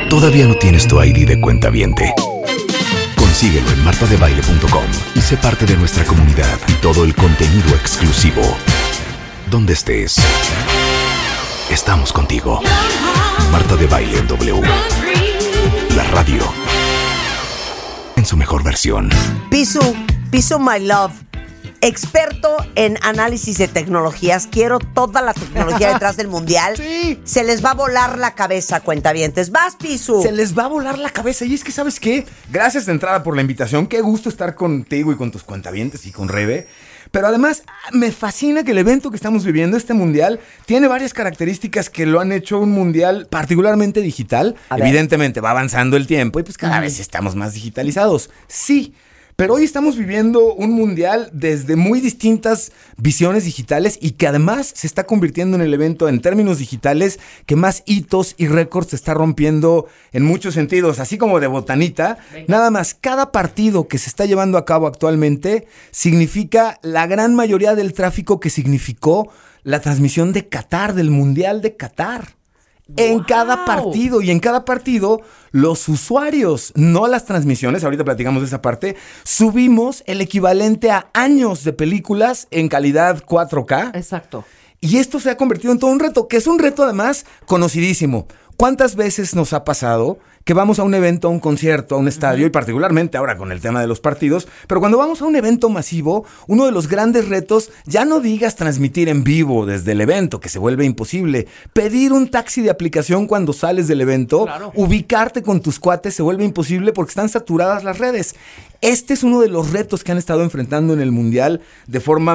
¿Todavía no tienes tu ID de cuentaviente? Consíguelo en martadebaile.com y sé parte de nuestra comunidad y todo el contenido exclusivo. Donde estés, estamos contigo. Marta de Baile en W. La radio en su mejor versión. Piso My Love, experto en análisis de tecnologías. Quiero toda la tecnología detrás del mundial. Sí. Se les va a volar la cabeza, cuentavientes. ¡Vas, Piso! Se les va a volar la cabeza. Y es que, ¿sabes qué? Gracias de entrada por la invitación. Qué gusto estar contigo y con tus cuentavientes y con Rebe. Pero además, me fascina que el evento que estamos viviendo, este mundial, tiene varias características que lo han hecho un mundial particularmente digital. Evidentemente, va avanzando el tiempo y pues cada vez estamos más digitalizados. Sí. Pero hoy estamos viviendo un mundial desde muy distintas visiones digitales y que además se está convirtiendo en el evento en términos digitales que más hitos y récords se está rompiendo en muchos sentidos. Así como de botanita, nada más, cada partido que se está llevando a cabo actualmente significa la gran mayoría del tráfico que significó la transmisión de Qatar, del Mundial de Qatar. En cada partido, y en cada partido los usuarios, no las transmisiones, ahorita platicamos de esa parte, subimos el equivalente a años de películas en calidad 4K. Exacto. Y esto se ha convertido en todo un reto, que es un reto además conocidísimo. ¿Cuántas veces nos ha pasado que vamos a un evento, a un concierto, a un estadio, y particularmente ahora con el tema de los partidos, pero cuando vamos a un evento masivo, uno de los grandes retos, ya no digas transmitir en vivo desde el evento, que se vuelve imposible, pedir un taxi de aplicación cuando sales del evento, ubicarte con tus cuates se vuelve imposible porque están saturadas las redes. Este es uno de los retos que han estado enfrentando en el Mundial de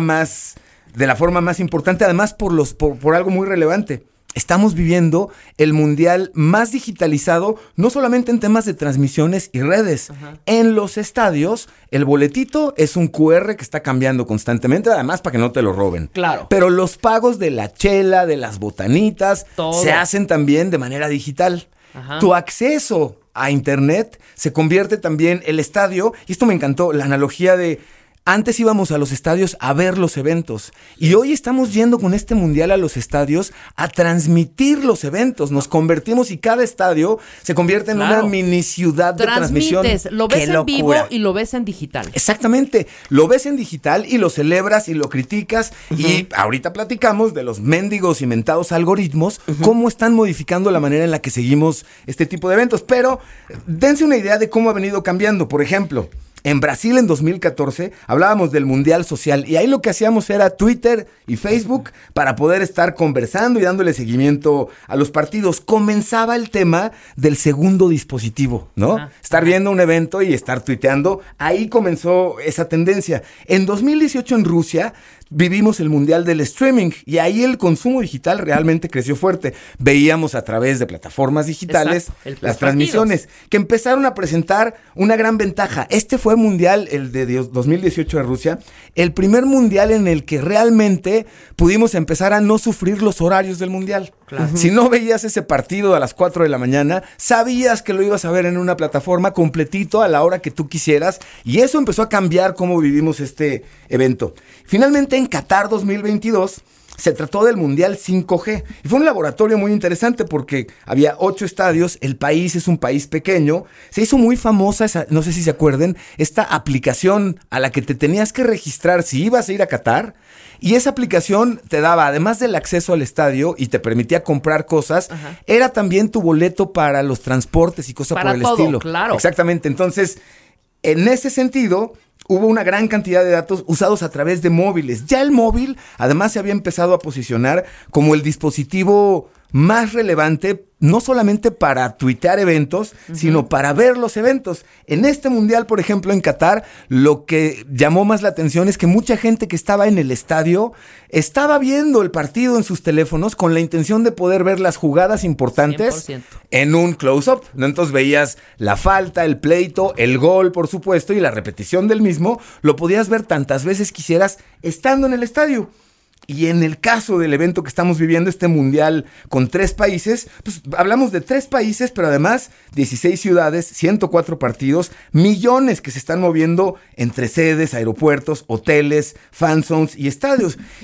la forma más importante, además por algo muy relevante. Estamos viviendo el mundial más digitalizado, no solamente en temas de transmisiones y redes. En los estadios, el boletito es un QR que está cambiando constantemente, además para que no te lo roben. Claro. Pero los pagos de la chela, de las botanitas, se hacen también de manera digital. Tu acceso a internet se convierte también el estadio, y esto me encantó, la analogía de... Antes íbamos a los estadios a ver los eventos y hoy estamos yendo con este mundial a los estadios a transmitir los eventos. Nos convertimos y cada estadio se convierte en una mini ciudad de transmisión. Transmites, lo ves en vivo y lo ves en digital. Exactamente, lo ves en digital y lo celebras y lo criticas y ahorita platicamos de los mendigos y mentados algoritmos, cómo están modificando la manera en la que seguimos este tipo de eventos. Pero dense una idea de cómo ha venido cambiando. Por ejemplo, en Brasil en 2014 hablábamos del Mundial Social y ahí lo que hacíamos era Twitter y Facebook para poder estar conversando y dándole seguimiento a los partidos. Comenzaba el tema del segundo dispositivo, ¿no? Estar viendo un evento y estar tuiteando. Ahí comenzó esa tendencia. En 2018 en Rusia vivimos el mundial del streaming y ahí el consumo digital realmente creció fuerte. Veíamos a través de plataformas digitales las transmisiones que empezaron a presentar una gran ventaja. Este fue mundial, el de 2018 de Rusia, el primer mundial en el que realmente pudimos empezar a no sufrir los horarios del mundial. Si no veías ese partido a las 4 de la mañana, sabías que lo ibas a ver en una plataforma completito a la hora que tú quisieras y eso empezó a cambiar cómo vivimos este evento. Finalmente en Qatar 2022 se trató del Mundial 5G y fue un laboratorio muy interesante porque había 8 estadios, el país es un país pequeño, se hizo muy famosa, no sé si se acuerden, esta aplicación a la que te tenías que registrar si ibas a ir a Qatar y esa aplicación te daba, además del acceso al estadio y te permitía comprar cosas, era también tu boleto para los transportes y cosas por el estilo. Claro. Exactamente, entonces, en ese sentido... Hubo una gran cantidad de datos usados a través de móviles. Ya el móvil, además, se había empezado a posicionar como el dispositivo más relevante, no solamente para tuitear eventos, sino para ver los eventos. En este mundial, por ejemplo, en Qatar, lo que llamó más la atención es que mucha gente que estaba en el estadio estaba viendo el partido en sus teléfonos con la intención de poder ver las jugadas importantes 100%. En un close-up, ¿no? Entonces veías la falta, el pleito, el gol, por supuesto, y la repetición del mismo, lo podías ver tantas veces quisieras estando en el estadio. Y en el caso del evento que estamos viviendo, este mundial con 3 países, pues hablamos de 3 países, pero además 16 ciudades, 104 partidos, millones que se están moviendo entre sedes, aeropuertos, hoteles, fan zones y estadios. Y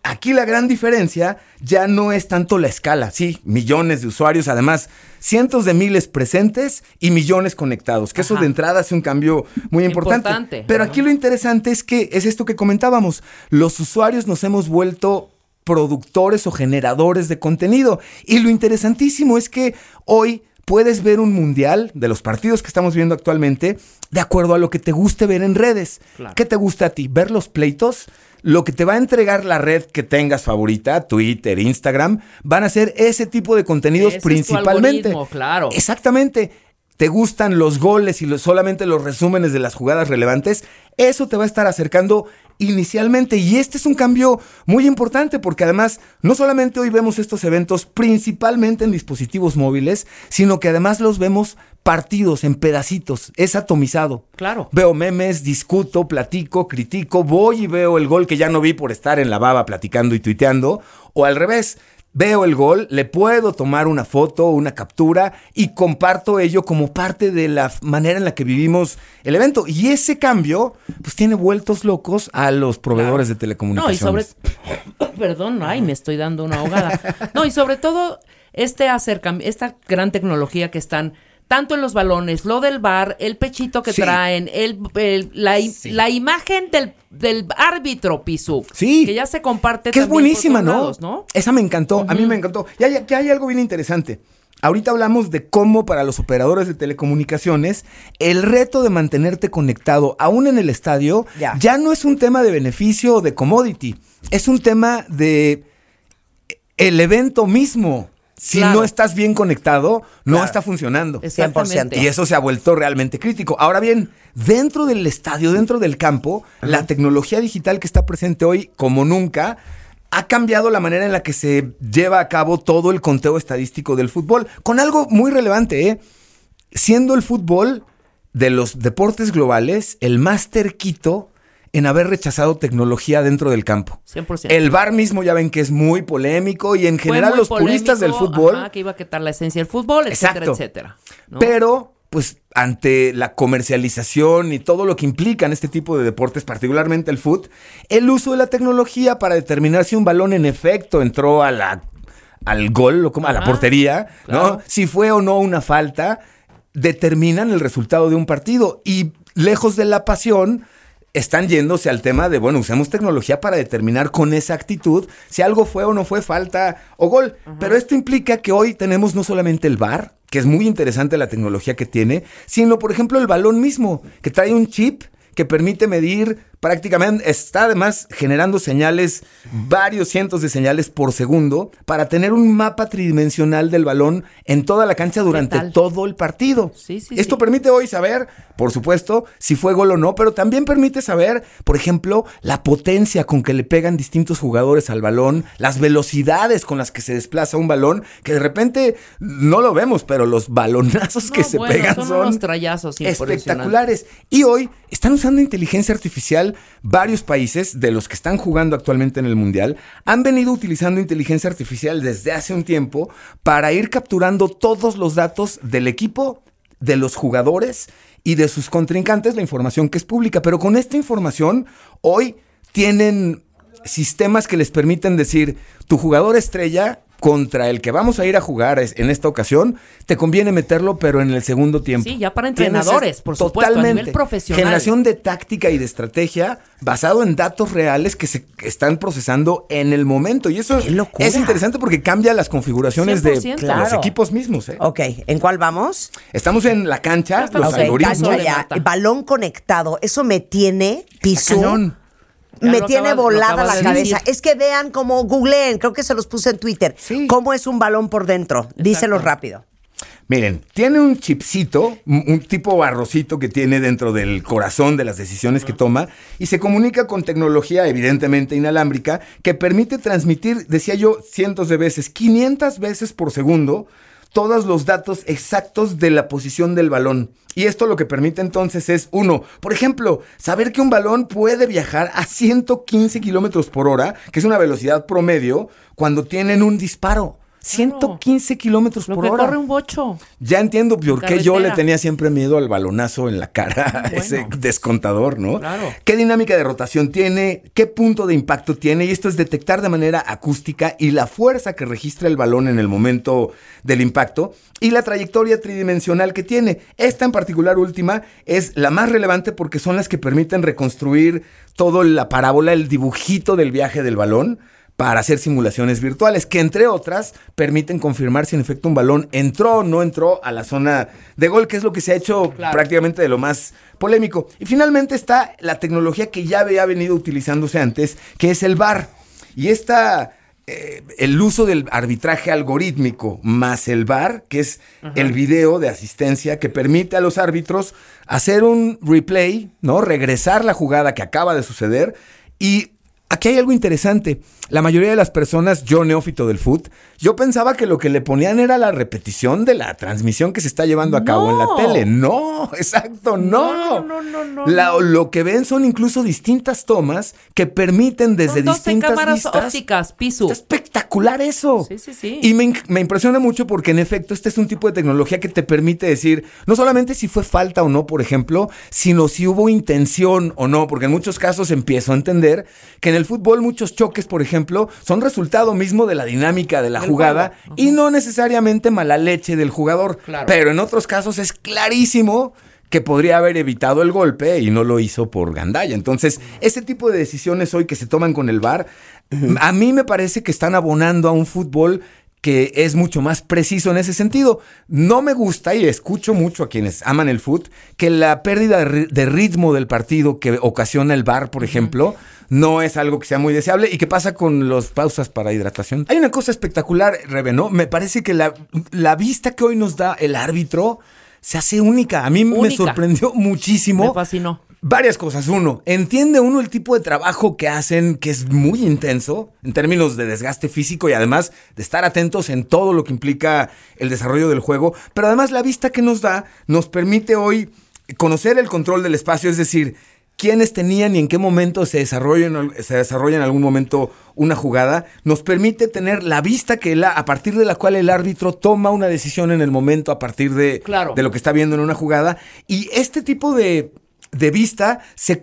Aquí la gran diferencia ya no es tanto la escala. Sí, millones de usuarios, además cientos de miles presentes y millones conectados. Que eso de entrada hace un cambio muy importante. Pero aquí lo interesante es que es esto que comentábamos. Los usuarios nos hemos vuelto productores o generadores de contenido. Y lo interesantísimo es que hoy puedes ver un mundial de los partidos que estamos viendo actualmente de acuerdo a lo que te guste ver en redes. Claro. ¿Qué te gusta a ti? ¿Ver los pleitos? Lo que te va a entregar la red que tengas favorita, Twitter, Instagram, van a ser ese tipo de contenidos principalmente. Es tu algoritmo, claro. Exactamente. ¿Te gustan los goles y solamente los resúmenes de las jugadas relevantes? Eso te va a estar acercando inicialmente. Y este es un cambio muy importante porque además no solamente hoy vemos estos eventos principalmente en dispositivos móviles, sino que además los vemos partidos en pedacitos. Es atomizado. Claro. Veo memes, discuto, platico, critico, voy y veo el gol que ya no vi por estar en la baba platicando y tuiteando. O al revés. Veo el gol, le puedo tomar una foto, una captura y comparto ello como parte de la manera en la que vivimos el evento. Y ese cambio, pues tiene vueltos locos a los proveedores de telecomunicaciones. Me estoy dando una ahogada. No, y sobre todo esta gran tecnología que están tanto en los balones, lo del VAR, el pechito que traen, la imagen del árbitro, Pisu. Sí. Que ya se comparte que también. Es buenísima, por todos lados, ¿no? Esa me encantó, a mí me encantó. Y hay algo bien interesante. Ahorita hablamos de cómo para los operadores de telecomunicaciones el reto de mantenerte conectado aún en el estadio ya no es un tema de beneficio o de commodity. Es un tema de el evento mismo. Si no estás bien conectado, no está funcionando. 100%. Y eso se ha vuelto realmente crítico. Ahora bien, dentro del estadio, dentro del campo, la tecnología digital que está presente hoy, como nunca, ha cambiado la manera en la que se lleva a cabo todo el conteo estadístico del fútbol. Con algo muy relevante, siendo el fútbol de los deportes globales el más terquito en haber rechazado tecnología dentro del campo. 100%. El VAR mismo ya ven que es muy polémico y en general los puristas del fútbol... que iba a quitar la esencia del fútbol, etcétera, etcétera. ¿No? Pero, pues, ante la comercialización y todo lo que implican este tipo de deportes, particularmente el fútbol, el uso de la tecnología para determinar si un balón en efecto entró al gol, a la portería, claro, ¿no? Si fue o no una falta, determinan el resultado de un partido. Y lejos de la pasión, están yéndose al tema de, usemos tecnología para determinar con exactitud si algo fue o no fue falta o gol. Pero esto implica que hoy tenemos no solamente el VAR, que es muy interesante la tecnología que tiene, sino, por ejemplo, el balón mismo, que trae un chip que permite medir prácticamente, está además generando señales, varios cientos de señales por segundo, para tener un mapa tridimensional del balón en toda la cancha durante todo el partido. Esto permite hoy saber, por supuesto, si fue gol o no, pero también permite saber, por ejemplo, la potencia con que le pegan distintos jugadores al balón, las velocidades con las que se desplaza un balón, que de repente no lo vemos, pero los balonazos que se pegan son unos trayazos espectaculares. Y hoy están usando inteligencia artificial. Varios países de los que están jugando actualmente en el Mundial han venido utilizando inteligencia artificial desde hace un tiempo para ir capturando todos los datos del equipo, de los jugadores y de sus contrincantes, la información que es pública. Pero con esta información, hoy tienen sistemas que les permiten decir, tu jugador estrella contra el que vamos a ir a jugar en esta ocasión, te conviene meterlo, pero en el segundo tiempo. Sí, ya para entrenadores, por supuesto, a nivel profesional. Generación de táctica y de estrategia basado en datos reales que se están procesando en el momento. Y eso es interesante porque cambia las configuraciones 100%. De los equipos mismos. Ok, ¿en cuál vamos? Estamos en la cancha, los algoritmos. El balón conectado, eso me tiene piso. Cañón. Me tiene volada la cabeza. Es que vean cómo googleen, creo que se los puse en Twitter, cómo es un balón por dentro. Díselo rápido. Miren, tiene un chipcito, un tipo barrocito que tiene dentro del corazón de las decisiones que toma y se comunica con tecnología evidentemente inalámbrica que permite transmitir, decía yo, cientos de veces, 500 veces por segundo, todos los datos exactos de la posición del balón. Y esto lo que permite entonces es, por ejemplo, saber que un balón puede viajar a 115 kilómetros por hora, que es una velocidad promedio, cuando tienen un disparo. 115 kilómetros Lo por que hora. corre un bocho. Ya entiendo por qué yo le carretera. tenía siempre miedo al balonazo en la cara, Bueno. ese descontador, ¿no? Claro. ¿Qué dinámica de rotación tiene? ¿Qué punto de impacto tiene? Y esto es detectar de manera acústica y la fuerza que registra el balón en el momento del impacto y la trayectoria tridimensional que tiene. Esta en particular última es la más relevante porque son las que permiten reconstruir toda la parábola, el dibujito del viaje del balón, para hacer simulaciones virtuales, que entre otras permiten confirmar si en efecto un balón entró o no entró a la zona de gol, que es lo que se ha hecho prácticamente de lo más polémico. Y finalmente está la tecnología que ya había venido utilizándose antes, que es el VAR. Y el uso del arbitraje algorítmico más el VAR, que es el video de asistencia que permite a los árbitros hacer un replay, ¿no? Regresar la jugada que acaba de suceder. Y aquí hay algo interesante. La mayoría de las personas, yo neófito del fútbol, yo pensaba que lo que le ponían era la repetición de la transmisión que se está llevando a cabo en la tele. No, exacto, no. Lo que ven son incluso distintas tomas que permiten desde Son 12 distintas cámaras vistas. ópticas, Pisu. Está espectacular eso. Sí. Y me impresiona mucho porque en efecto este es un tipo de tecnología que te permite decir no solamente si fue falta o no, por ejemplo, sino si hubo intención o no, porque en muchos casos empiezo a entender que en el fútbol muchos choques, por ejemplo, son resultado mismo de la dinámica de la jugada y no necesariamente mala leche del jugador. Claro. Pero en otros casos es clarísimo que podría haber evitado el golpe y no lo hizo por gandalla. Entonces, ese tipo de decisiones hoy que se toman con el VAR, a mí me parece que están abonando a un fútbol que es mucho más preciso en ese sentido. No me gusta, y escucho mucho a quienes aman el fútbol, que la pérdida de ritmo del partido que ocasiona el VAR, por ejemplo, no es algo que sea muy deseable. ¿Y qué pasa con las pausas para hidratación? Hay una cosa espectacular, Rebe, ¿no? Me parece que la vista que hoy nos da el árbitro se hace única. A mí me sorprendió muchísimo. Me fascinó. Varias cosas. Uno, entiende uno el tipo de trabajo que hacen, que es muy intenso en términos de desgaste físico y además de estar atentos en todo lo que implica el desarrollo del juego. Pero además la vista que nos da nos permite hoy conocer el control del espacio, es decir, quiénes tenían y en qué momento se desarrolla en algún momento una jugada, nos permite tener la vista a partir de la cual el árbitro toma una decisión en el momento a partir de lo que está viendo en una jugada. Y este tipo de vista se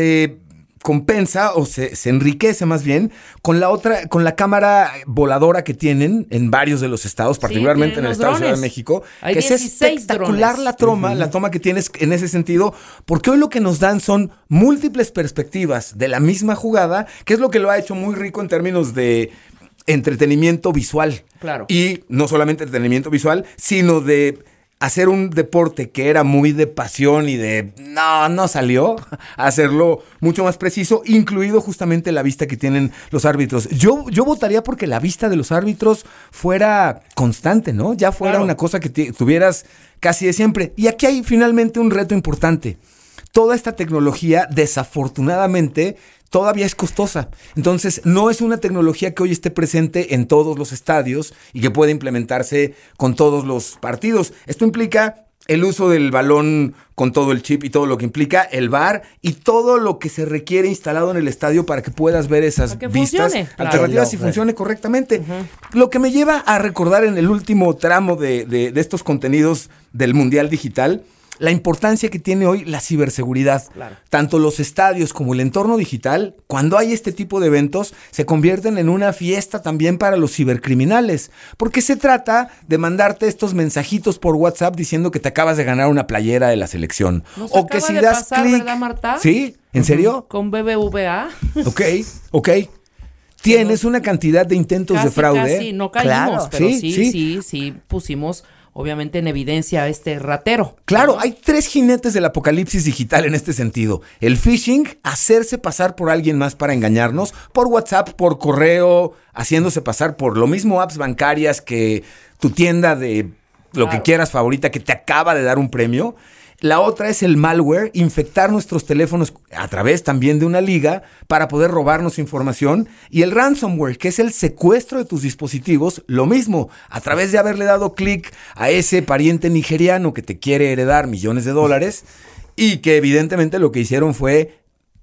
compensa o se enriquece más bien con la cámara voladora que tienen en varios de los estados, particularmente en el estado de Ciudad de México, hay que es espectacular drones. la toma que tienes en ese sentido, porque hoy lo que nos dan son múltiples perspectivas de la misma jugada, que es lo que lo ha hecho muy rico en términos de entretenimiento visual. Claro. Y no solamente entretenimiento visual, sino de hacer un deporte que era muy de pasión y de no salió, a hacerlo mucho más preciso, incluido justamente la vista que tienen los árbitros. Yo votaría porque la vista de los árbitros fuera constante, ¿no? Ya fuera una cosa que tuvieras casi de siempre. Y aquí hay finalmente un reto importante. Toda esta tecnología, desafortunadamente, todavía es costosa. Entonces, no es una tecnología que hoy esté presente en todos los estadios y que pueda implementarse con todos los partidos. Esto implica el uso del balón con todo el chip y todo lo que implica, el VAR y todo lo que se requiere instalado en el estadio para que puedas ver esas vistas alternativas y funcione correctamente. Lo que me lleva a recordar en el último tramo de estos contenidos del Mundial Digital, la importancia que tiene hoy la ciberseguridad. Claro. Tanto los estadios como el entorno digital, cuando hay este tipo de eventos, se convierten en una fiesta también para los cibercriminales. Porque se trata de mandarte estos mensajitos por WhatsApp diciendo que te acabas de ganar una playera de la selección. O que si das clic. ¿Verdad, Marta? ¿Sí? ¿En serio? Con BBVA. Ok. Tienes una cantidad de intentos de fraude. Casi, no caímos, pero sí pusimos obviamente en evidencia a este ratero. Claro, hay 3 jinetes del apocalipsis digital en este sentido. El phishing, hacerse pasar por alguien más para engañarnos, por WhatsApp, por correo, haciéndose pasar por lo mismo apps bancarias que tu tienda de lo que quieras favorita que te acaba de dar un premio. La otra es el malware, infectar nuestros teléfonos a través también de una liga para poder robarnos información. Y el ransomware, que es el secuestro de tus dispositivos, lo mismo, a través de haberle dado clic a ese pariente nigeriano que te quiere heredar millones de dólares y que evidentemente lo que hicieron fue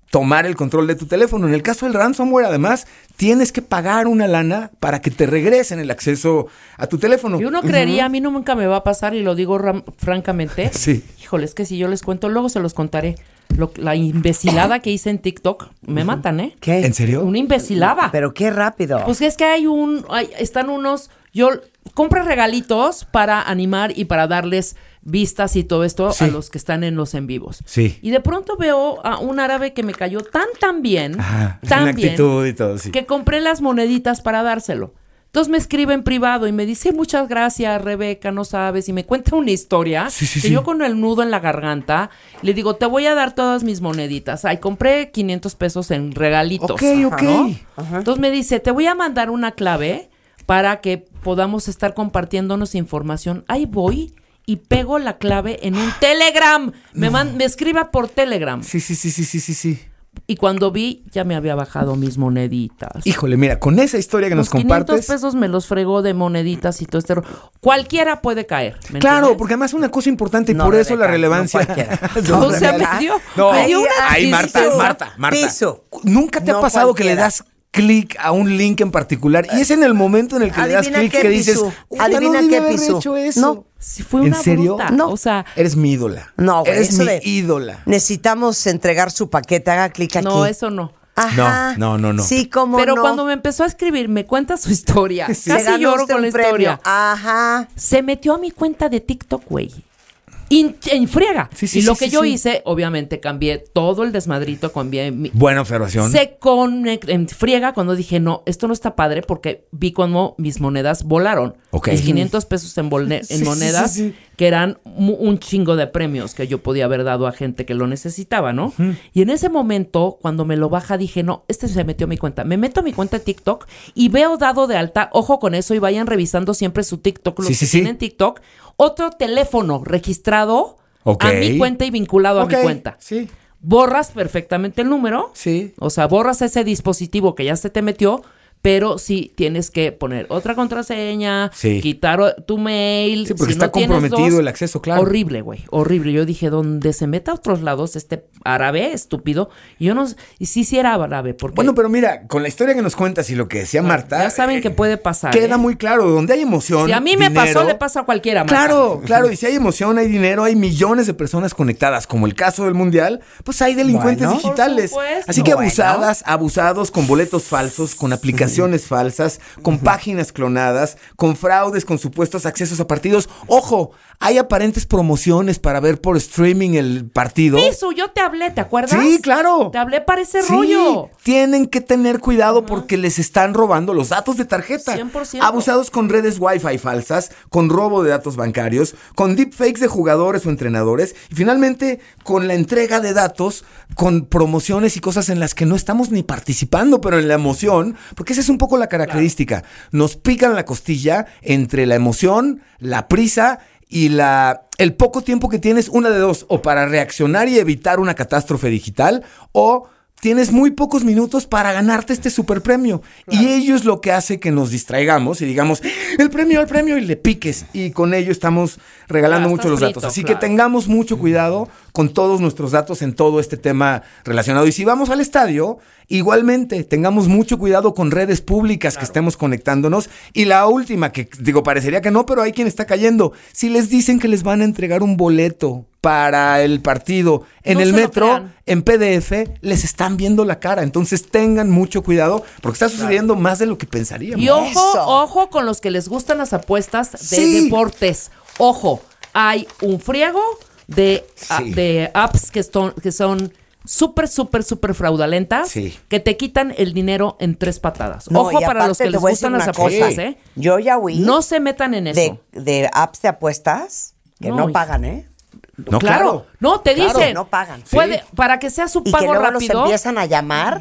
tomar el control de tu teléfono. En el caso del ransomware, además, tienes que pagar una lana para que te regresen el acceso a tu teléfono. Y uno creería, a mí nunca me va a pasar, y lo digo francamente. Sí. Híjole, es que si yo les cuento, luego se los contaré. La imbecilada que hice en TikTok, me matan, ¿eh? ¿Qué? ¿En serio? Una imbecilada. Pero qué rápido. Pues es que están unos, compro regalitos para animar y para darles vistas y todo esto Sí. a los que están en los en vivos. Sí. Y de pronto veo a un árabe que me cayó tan bien, Ajá, tan una bien, actitud y todo, sí. que compré las moneditas para dárselo. Entonces me escribe en privado y me dice, muchas gracias, Rebeca, no sabes, y me cuenta una historia Sí, sí, que sí. yo con el nudo en la garganta le digo, te voy a dar todas mis moneditas. Ay, compré 500 pesos en regalitos. Ok, ok. ¿no? Entonces me dice, te voy a mandar una clave para que podamos estar compartiéndonos información. Ahí voy y pego la clave en un Telegram. Me escriba por Telegram. Sí. Y cuando vi, ya me había bajado mis moneditas. Híjole, mira, con esa historia que nos Los 500 compartes. pesos me los fregó de moneditas y todo este cualquiera puede caer. ¿me Claro, entiendes? porque además una cosa importante y No, por eso Rebeca, la relevancia. no cualquiera. O sea, ¿verdad? me dio, No, me dio una ay, tristeza. Marta. Piso. ¿Nunca te ha No pasado que le cualquiera. das clic a un link en particular y es en el momento en el que le das Adivina clic qué que dices, pisó. "Puta, Adivina no debí qué haber pisó". hecho eso"? No. Sí, fue ¿En una serio? bruta. No. O sea, Eres mi ídola. No, güey, Eres eso mi de- ídola. Necesitamos entregar su paquete, haga clic aquí. no, eso no. Ajá. No. Sí, cómo Pero no. cuando me empezó a escribir, me cuenta su historia. Se Casi ganó lloro usted con la un premio. historia. Ajá. Se metió a mi cuenta de TikTok, güey. En friega. Sí, sí, y lo sí, que sí, yo sí. hice, obviamente, cambié todo el desmadrito, cambié Buena observación. se en friega cuando dije, no, esto no está padre, porque vi cómo mis monedas volaron. Ok. Mis 500 pesos en Sí, monedas, sí. que eran un chingo de premios que yo podía haber dado a gente que lo necesitaba, ¿no? Y en ese momento, cuando me lo baja, dije, no, este se metió a mi cuenta. Me meto a mi cuenta de TikTok y veo dado de alta, ojo con eso, y vayan revisando siempre su TikTok, los Sí, que sí, sí. tienen TikTok, otro teléfono registrado Ok. a mi cuenta y vinculado Ok, a mi cuenta. Sí. Borras perfectamente el número. Sí. O sea, borras ese dispositivo que ya se te metió, pero sí tienes que poner otra contraseña, Sí. quitar tu mail. Sí, porque Si está no tienes comprometido el acceso, claro. Horrible, güey, horrible. Yo dije, donde se meta a otros lados este árabe estúpido, y yo no, y sí era árabe, porque Bueno, pero mira, con la historia que nos cuentas y lo que decía Marta, ya saben que puede pasar. queda ¿eh? muy claro, donde hay emoción, Si a mí me dinero, pasó, le pasa a cualquiera. Marta. Claro, y si hay emoción, hay dinero, hay millones de personas conectadas, como el caso del Mundial, pues hay delincuentes Bueno, digitales. por supuesto. Así que Bueno. abusados con boletos falsos, con aplicaciones falsas, con páginas clonadas, con fraudes, con supuestos accesos a partidos. Ojo, hay aparentes promociones para ver por streaming el partido. Piso, yo te hablé, ¿te acuerdas? Sí, claro. Te hablé para ese Sí, rollo. tienen que tener cuidado porque les están robando los datos de tarjeta. 100%. Abusados con redes Wi-Fi falsas, con robo de datos bancarios, con deepfakes de jugadores o entrenadores y finalmente con la entrega de datos, con promociones y cosas en las que no estamos ni participando, pero en la emoción, porque esa es un poco la característica. Nos pican la costilla entre la emoción, la prisa y el poco tiempo que tienes, una de dos, o para reaccionar y evitar una catástrofe digital, o tienes muy pocos minutos para ganarte este superpremio. Claro. Y ello es lo que hace que nos distraigamos y digamos, el premio, y le piques. Y con ello estamos regalando mucho los datos. Así que tengamos mucho cuidado con todos nuestros datos en todo este tema relacionado. Y si vamos al estadio, igualmente, tengamos mucho cuidado con redes públicas que estemos conectándonos. Y la última, que digo, parecería que no, pero hay quien está cayendo. Si les dicen que les van a entregar un boleto para el partido en el metro, en PDF, les están viendo la cara. Entonces tengan mucho cuidado porque está sucediendo más de lo que pensaríamos. Y ojo con los que les gustan las apuestas de deportes. Ojo, hay un friego de apps que son súper fraudulentas, que te quitan el dinero en 3 patadas. No, ojo para los que les gustan las apuestas, ¿eh? Yo ya oí. No se metan en eso. De apps de apuestas que no pagan, ¿eh? No, claro. No, te dicen. No pagan. Para que sea su pago y que luego rápido. los empiezan a llamar.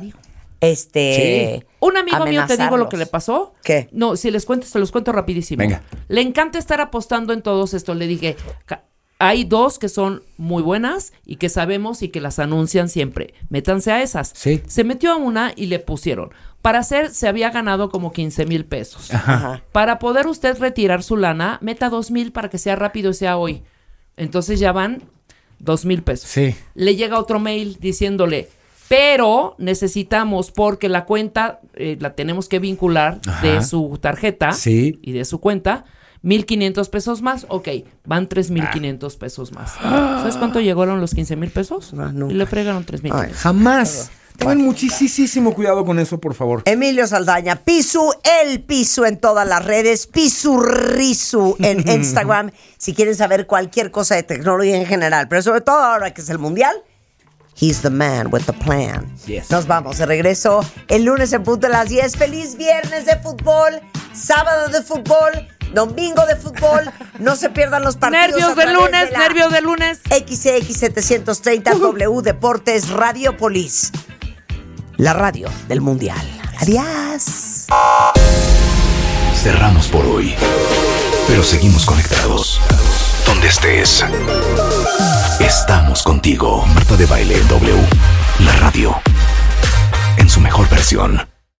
Un amigo mío, te digo lo que le pasó. ¿Qué? No, si les cuento, se los cuento rapidísimo. Venga. Le encanta estar apostando en todos estos. Le dije, hay 2 que son muy buenas y que sabemos y que las anuncian siempre. Métanse a esas. Sí. Se metió a una y le pusieron. Para hacer, se había ganado como 15,000 pesos. Ajá. Para poder usted retirar su lana, meta 2,000 para que sea rápido y sea hoy. Entonces ya van 2,000 pesos. Sí. Le llega otro mail diciéndole, Pero necesitamos, porque la cuenta la tenemos que vincular de su tarjeta y de su cuenta, 1,500 pesos más. Ok, van 3,500 pesos más. ¿Sabes cuánto llegaron los 15,000 pesos? No, y le fregaron 3,000. Jamás. Tengan muchísimo cuidado con eso, por favor. Emilio Saldaña, Pisu, el Pisu en todas las redes, Pisu Risu en Instagram, si quieren saber cualquier cosa de tecnología en general, pero sobre todo ahora que es el Mundial, he's the man with the plan. Yes. Nos vamos de regreso el lunes en punto de las 10. Feliz viernes de fútbol, sábado de fútbol, domingo de fútbol. No se pierdan los partidos. Nervios de lunes. XX 730 W Deportes Radiopolis. La radio del Mundial. Adiós. Cerramos por hoy, pero seguimos conectados. Donde estés, estamos contigo. Marta de Baile W, la radio, en su mejor versión.